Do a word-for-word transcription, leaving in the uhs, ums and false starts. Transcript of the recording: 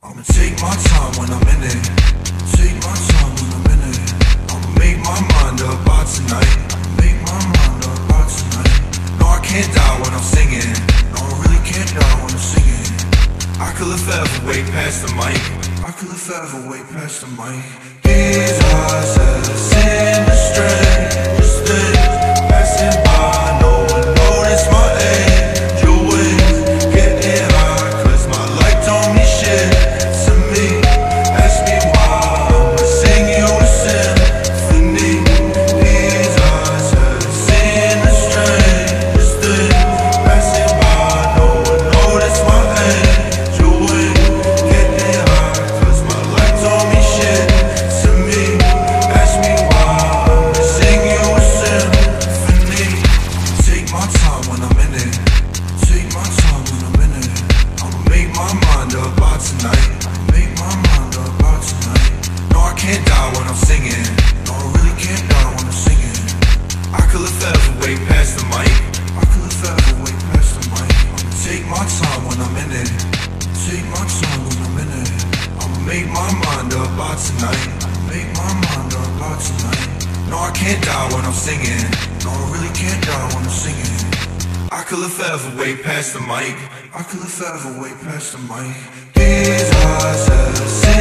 I'ma take my time when I'm in it. Take my time when I'm in it. I'ma make my mind up by tonight. Make my mind up by tonight. No, I can't die when I'm singing. No, I really can't die when I'm singing. I could live forever way past the mic. I could live forever way past the mic. These eyes have seen the strangest things passing by. No one noticed my angel wings getting high, cause my life don't mean shit to me. Ask me why I'ma sing you a symphony. These eyes have seen the strangest things passing by. No one noticed my angel wings getting high, cause my life don't mean shit to me. Ask me why I'ma sing you a symphony. Take my time when I'm in it. Take my time when I'm in it. I'ma make my mind up by tonight. Make my mind up by tonight. No, I can't die when I'm singing. No, I really can't die when I'm singing. I could live forever way past the mic. I could live forever way past the mic. I'ma take my time when I'm in it. Take my time when I'm in it. I'ma make my mind up by tonight. Make my mind up by tonight. No, I can't die when I'm singing. No, I really can't die when I'm singing. I could live forever way past the mic. I could live forever way past the mic. These eyes have seen